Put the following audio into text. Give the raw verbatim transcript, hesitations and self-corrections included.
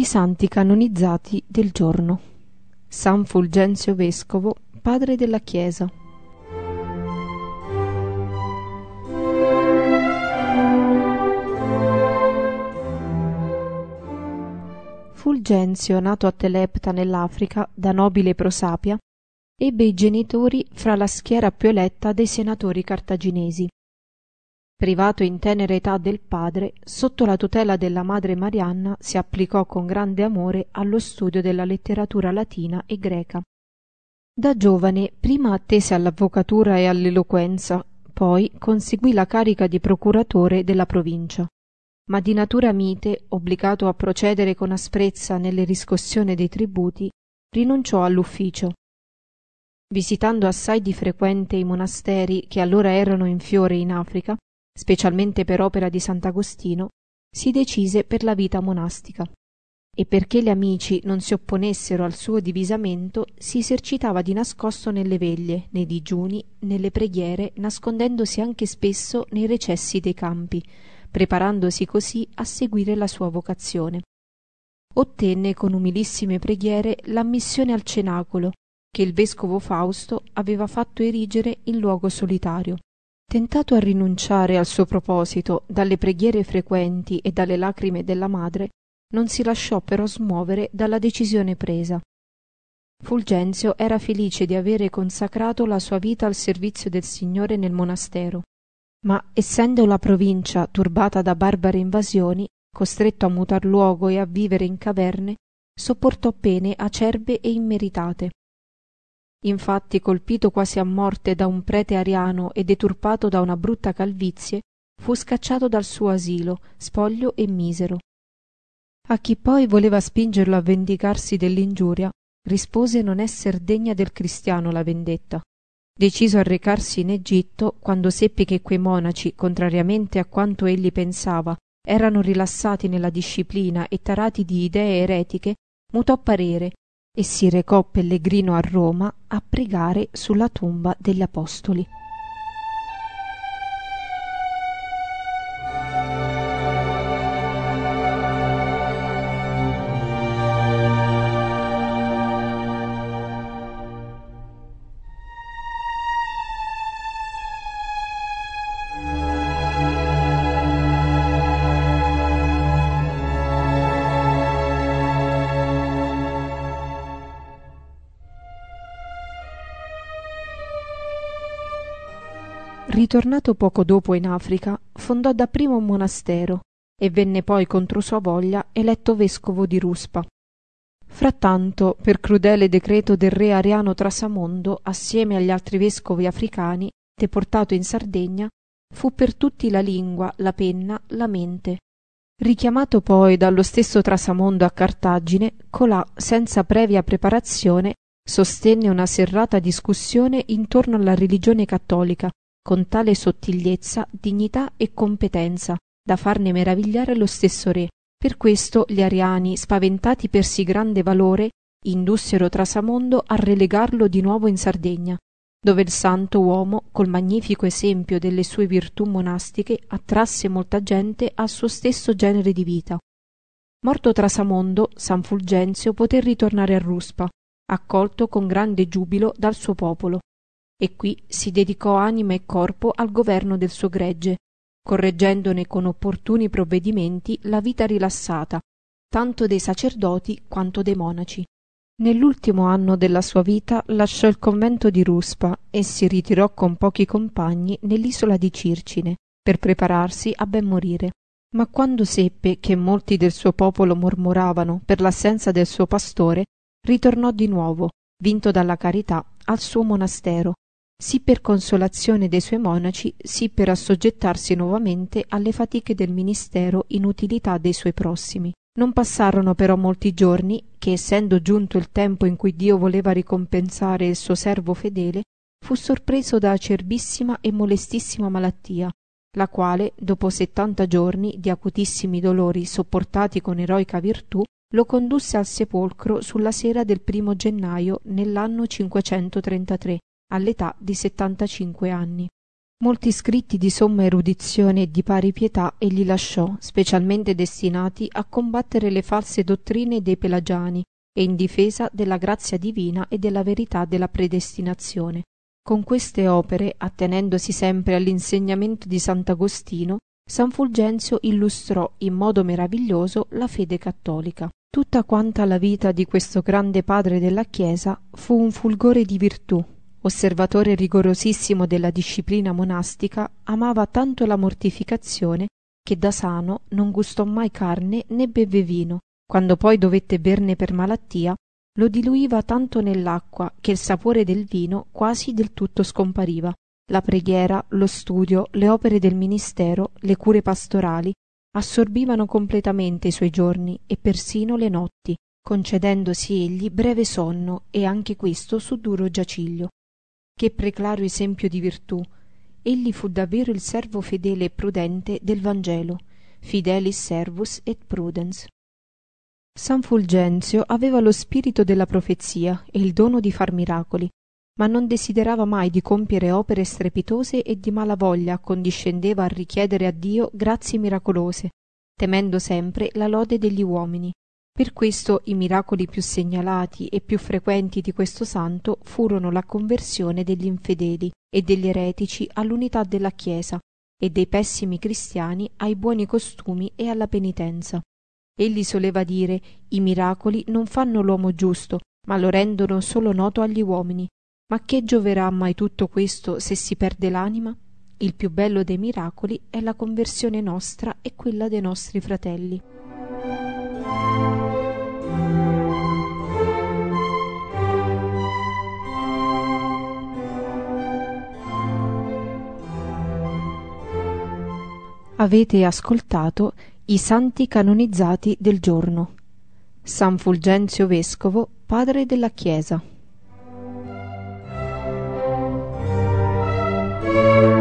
I santi canonizzati del giorno. San Fulgenzio Vescovo, padre della Chiesa. Fulgenzio, nato a Telepta nell'Africa da nobile prosapia, ebbe i genitori fra la schiera più eletta dei senatori cartaginesi. Privato in tenera età del padre, sotto la tutela della madre Marianna si applicò con grande amore allo studio della letteratura latina e greca. Da giovane prima attese all'avvocatura e all'eloquenza, poi conseguì la carica di procuratore della provincia. Ma di natura mite, obbligato a procedere con asprezza nelle riscossione dei tributi, rinunciò all'ufficio. Visitando assai di frequente i monasteri che allora erano in fiore in Africa, specialmente per opera di Sant'Agostino, si decise per la vita monastica e perché gli amici non si opponessero al suo divisamento si esercitava di nascosto nelle veglie, nei digiuni, nelle preghiere, nascondendosi anche spesso nei recessi dei campi, preparandosi così a seguire la sua vocazione. Ottenne con umilissime preghiere l'ammissione al cenacolo che il vescovo Fausto aveva fatto erigere in luogo solitario. Tentato a rinunciare al suo proposito dalle preghiere frequenti e dalle lacrime della madre, non si lasciò però smuovere dalla decisione presa. Fulgenzio era felice di avere consacrato la sua vita al servizio del Signore nel monastero, ma essendo la provincia turbata da barbare invasioni, costretto a mutar luogo e a vivere in caverne, sopportò pene acerbe e immeritate. Infatti, colpito quasi a morte da un prete ariano e deturpato da una brutta calvizie, fu scacciato dal suo asilo, spoglio e misero. A chi poi voleva spingerlo a vendicarsi dell'ingiuria, rispose non esser degna del cristiano la vendetta. Deciso a recarsi in Egitto, quando seppe che quei monaci, contrariamente a quanto egli pensava, erano rilassati nella disciplina e tarati di idee eretiche, mutò parere e si recò pellegrino a Roma a pregare sulla tomba degli apostoli. Ritornato poco dopo in Africa, fondò dapprima un monastero e venne poi contro sua voglia eletto vescovo di Ruspa. Frattanto, per crudele decreto del re Ariano Trasamondo, assieme agli altri vescovi africani, deportato in Sardegna, fu per tutti la lingua, la penna, la mente. Richiamato poi dallo stesso Trasamondo a Cartagine, colà, senza previa preparazione, sostenne una serrata discussione intorno alla religione cattolica, con tale sottigliezza, dignità e competenza da farne meravigliare lo stesso re. Per questo gli ariani, spaventati per sì grande valore, indussero Trasamondo a relegarlo di nuovo in Sardegna, dove il santo uomo, col magnifico esempio delle sue virtù monastiche, attrasse molta gente al suo stesso genere di vita. Morto Trasamondo, San Fulgenzio poté ritornare a Ruspa, accolto con grande giubilo dal suo popolo, e qui si dedicò anima e corpo al governo del suo gregge, correggendone con opportuni provvedimenti la vita rilassata, tanto dei sacerdoti quanto dei monaci. Nell'ultimo anno della sua vita lasciò il convento di Ruspa e si ritirò con pochi compagni nell'isola di Circine, per prepararsi a ben morire. Ma quando seppe che molti del suo popolo mormoravano per l'assenza del suo pastore, ritornò di nuovo, vinto dalla carità, al suo monastero, sì per consolazione dei suoi monaci, sì per assoggettarsi nuovamente alle fatiche del ministero in utilità dei suoi prossimi. Non passarono però molti giorni che, essendo giunto il tempo in cui Dio voleva ricompensare il suo servo fedele, fu sorpreso da acerbissima e molestissima malattia, la quale, dopo settanta giorni di acutissimi dolori sopportati con eroica virtù, lo condusse al sepolcro sulla sera del primo gennaio nell'anno cinquecentotrentatré, all'età di settantacinque anni. Molti scritti di somma erudizione e di pari pietà egli lasciò, specialmente destinati a combattere le false dottrine dei pelagiani e in difesa della grazia divina e della verità della predestinazione. Con queste opere, attenendosi sempre all'insegnamento di Sant'Agostino, San Fulgenzio illustrò in modo meraviglioso la fede cattolica. Tutta quanta la vita di questo grande padre della Chiesa fu un fulgore di virtù. Osservatore rigorosissimo della disciplina monastica, amava tanto la mortificazione che da sano non gustò mai carne né bevve vino. Quando poi dovette berne per malattia, lo diluiva tanto nell'acqua che il sapore del vino quasi del tutto scompariva. La preghiera, lo studio, le opere del ministero, le cure pastorali assorbivano completamente i suoi giorni e persino le notti, concedendosi egli breve sonno e anche questo su duro giaciglio. Che preclaro esempio di virtù! Egli fu davvero il servo fedele e prudente del Vangelo, fidelis servus et prudens. San Fulgenzio aveva lo spirito della profezia e il dono di far miracoli, ma non desiderava mai di compiere opere strepitose e di mala voglia condiscendeva a richiedere a Dio grazie miracolose, temendo sempre la lode degli uomini. Per questo i miracoli più segnalati e più frequenti di questo santo furono la conversione degli infedeli e degli eretici all'unità della Chiesa e dei pessimi cristiani ai buoni costumi e alla penitenza. Egli soleva dire: i miracoli non fanno l'uomo giusto, ma lo rendono solo noto agli uomini. Ma che gioverà mai tutto questo se si perde l'anima? Il più bello dei miracoli è la conversione nostra e quella dei nostri fratelli. Avete ascoltato i santi canonizzati del giorno. San Fulgenzio Vescovo, padre della Chiesa.